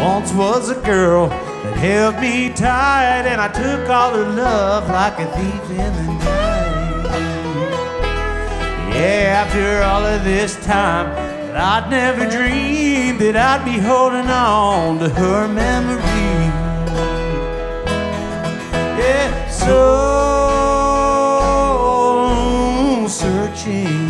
once was a girl that held me tight, and I took all her love like a thief in the night. Yeah, after all of this time, I'd never dreamed that I'd be holding on to her memory. Yeah, so searching